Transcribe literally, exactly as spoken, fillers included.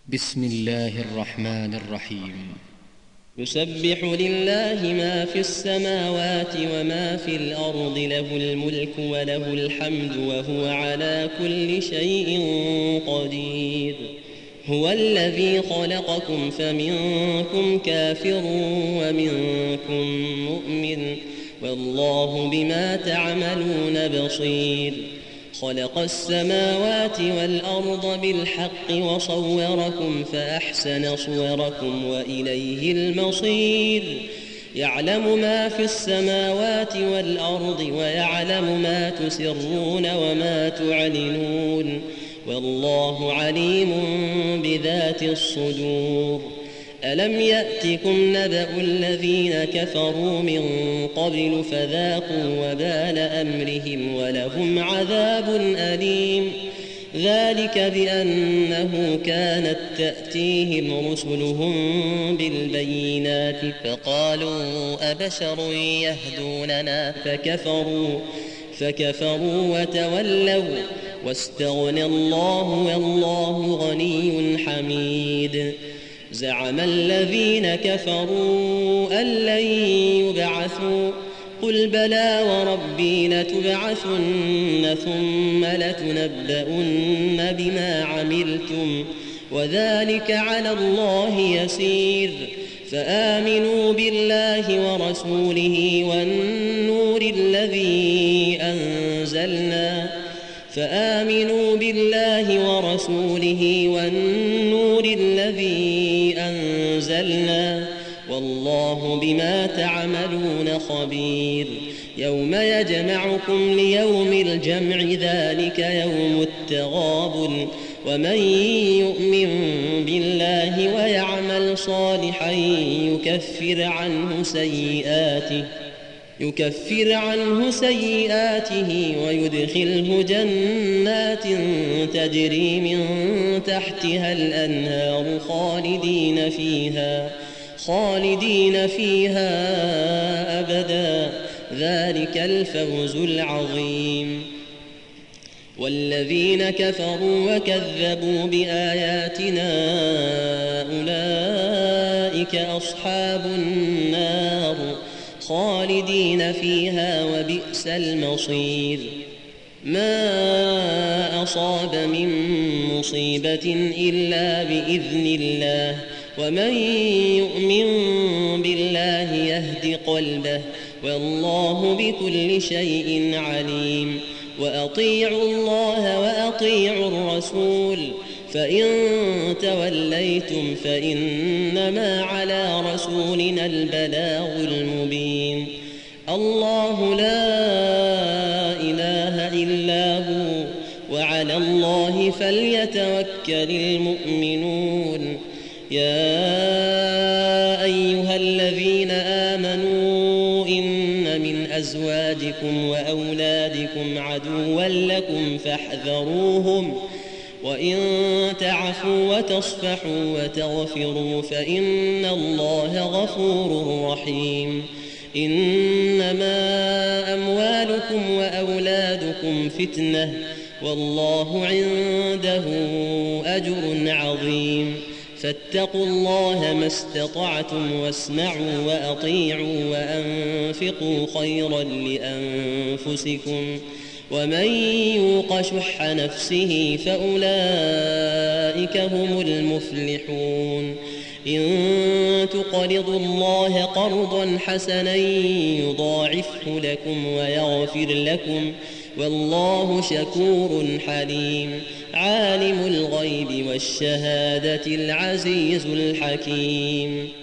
بسم الله الرحمن الرحيم. يسبح لله ما في السماوات وما في الأرض، له الملك وله الحمد وهو على كل شيء قدير. هو الذي خلقكم فمنكم كافر ومنكم مؤمن، والله بما تعملون بصير. خلق السماوات والأرض بالحق وصوركم فأحسن صوركم وإليه المصير. يعلم ما في السماوات والأرض ويعلم ما تسرون وما تعلنون، والله عليم بذات الصدور. ألم يأتكم نبأ الذين كفروا من قبل فذاقوا وبال أمرهم ولهم عذاب أليم. ذلك بأنه كانت تأتيهم رسلهم بالبينات فقالوا أبشر يهدوننا فكفروا فكفروا وتولوا واستغنى الله والله غني حميد. زعم الذين كفروا أن لن يبعثوا، قل بلى وربي لتبعثن ثم لتنبؤن بما عملتم وذلك على الله يسير. فآمنوا بالله ورسوله والنور الذي أنزلنا فآمنوا بالله ورسوله والنور الذي أنزلنا والله بما تعملون خبير. يوم يجمعكم ليوم الجمع ذلك يوم التغابن، ومن يؤمن بالله ويعمل صالحا يكفر عنه سيئاته يكفر عنه سيئاته ويدخله جنات تجري من تحتها الأنهار خالدين فيها خالدين فيها أبدا، ذلك الفوز العظيم. والذين كفروا وكذبوا بآياتنا أولئك أصحاب النار خالدين فيها وبئس المصير. ما أصاب من مصيبة إلا بإذن الله، ومن يؤمن بالله يهد قلبه والله بكل شيء عليم. وأطيعوا الله وأطيعوا الرسول، فإن توليتم فإنما على رسولنا البلاغ المبين. الله لا إله إلا هو وعلى الله فليتوكل المؤمنون. يا أيها الذين آمنوا إن من أزواجكم وأولادكم عدوا لكم فاحذروهم، وإن تعفوا وتصفحوا وتغفروا فإن الله غفور رحيم. إنما أموالكم وأولادكم فتنة والله عنده أجر عظيم. فاتقوا الله ما استطعتم واسمعوا وأطيعوا وأنفقوا خيرا لأنفسكم، ومن يوق شح نفسه فأولئك هم المفلحون. إن تقرضوا الله قرضا حسنا يضاعفه لكم ويغفر لكم والله شكور حليم. عالم الغيب والشهادة العزيز الحكيم.